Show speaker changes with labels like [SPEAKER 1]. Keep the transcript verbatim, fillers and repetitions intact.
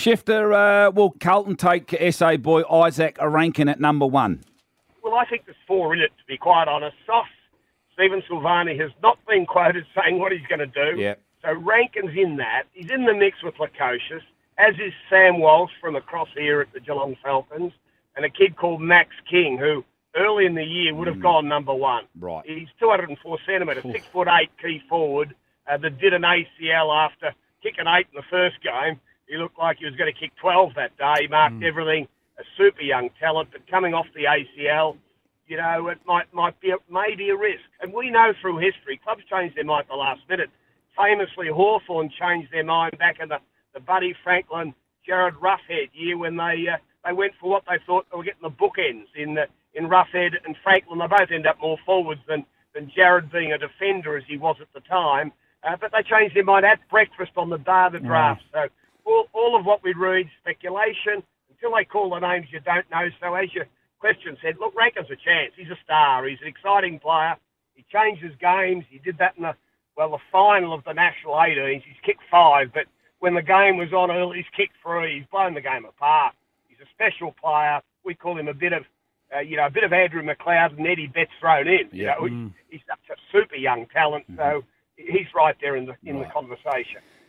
[SPEAKER 1] Shifter, uh, will Carlton take S A boy Isaac Rankin at number one?
[SPEAKER 2] Well, I think there's four in it, to be quite honest. Sauce, Stephen Silvani has not been quoted saying what he's going to do.
[SPEAKER 1] Yep.
[SPEAKER 2] So Rankin's in that. He's in the mix with Lukosius, as is Sam Walsh from across here at the Geelong Falcons, and a kid called Max King, who early in the year would have mm. gone number one.
[SPEAKER 1] Right.
[SPEAKER 2] He's two hundred four centimetres, six foot eight key forward, uh, that did an A C L after kicking eight in the first game. He looked like he was going to kick twelve that day. He marked mm. everything. A super young talent, but coming off the A C L, you know, it might might be a, maybe a risk. And we know through history, clubs change their mind at the last minute. Famously, Hawthorn changed their mind back in the, the Buddy Franklin, Jared Roughhead year when they uh, they went for what they thought they were getting the bookends in the, in Roughhead and Franklin. They both end up more forwards than, than Jared being a defender as he was at the time. Uh, but they changed their mind at breakfast on the day of the draft. Yeah. So all, all of what we read, speculation. Until they call the names, you don't know. So as your question said, look, Rankin's a chance. He's a star. He's an exciting player. He changes games. He did that in the, well, the final of the National eighteens. He's kicked five, but when the game was on early, he's kicked three. He's blown the game apart. He's a special player. We call him a bit of, uh, you know, a bit of Andrew McLeod and Eddie Betts thrown in.
[SPEAKER 1] Yeah.
[SPEAKER 2] You know,
[SPEAKER 1] mm.
[SPEAKER 2] he's, he's such a super young talent. Mm-hmm. So he's right there in the in yeah. the conversation.